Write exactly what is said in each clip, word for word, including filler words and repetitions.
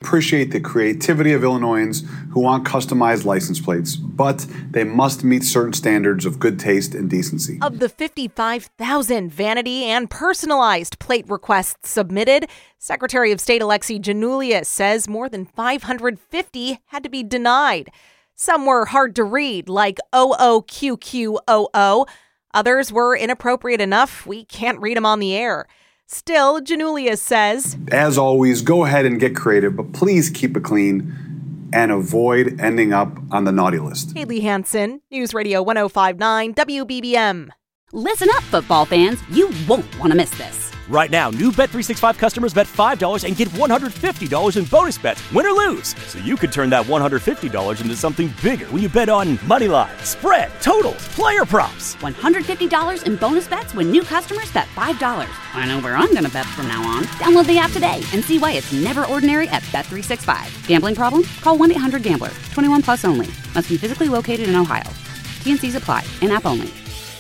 appreciate the creativity of Illinoisans who want customized license plates, but they must meet certain standards of good taste and decency. Of the fifty-five thousand vanity and personalized plate requests submitted, Secretary of State Alexi Giannoulias says more than five hundred fifty had to be denied. Some were hard to read, like O O Q Q O O. Others were inappropriate enough we can't read them on the air. Still, Giannoulias says, as always, go ahead and get creative, but please keep it clean and avoid ending up on the naughty list. Haley Hansen, News Radio one oh five point nine W B B M. Listen up, football fans. You won't want to miss this. Right now, new Bet three sixty-five customers bet five dollars and get one hundred fifty dollars in bonus bets, win or lose. So you could turn that one hundred fifty dollars into something bigger when you bet on money line, spread, totals, player props. one hundred fifty dollars in bonus bets when new customers bet five dollars. I know where I'm going to bet from now on. Download the app today and see why it's never ordinary at Bet three sixty-five. Gambling problem? Call one eight hundred gambler. twenty-one plus only. Must be physically located in Ohio. T and C's apply. In-app only.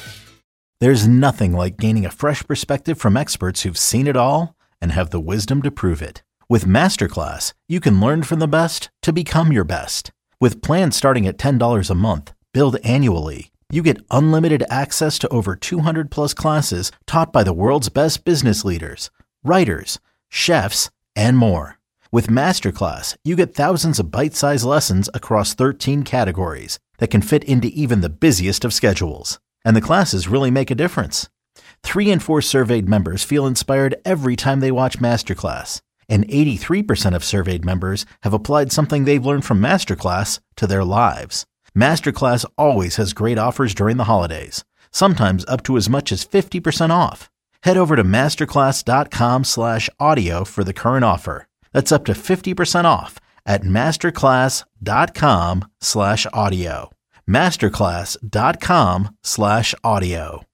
There's nothing like gaining a fresh perspective from experts who've seen it all and have the wisdom to prove it. With Masterclass, you can learn from the best to become your best. With plans starting at ten dollars a month, billed annually, you get unlimited access to over two hundred plus classes taught by the world's best business leaders, writers, chefs, and more. With Masterclass, you get thousands of bite-sized lessons across thirteen categories that can fit into even the busiest of schedules. And the classes really make a difference. Three in four surveyed members feel inspired every time they watch Masterclass. And eighty-three percent of surveyed members have applied something they've learned from Masterclass to their lives. Masterclass always has great offers during the holidays, sometimes up to as much as fifty percent off. Head over to masterclass.com slash audio for the current offer. That's up to fifty percent off at masterclass.com slash audio. masterclass.com slash audio.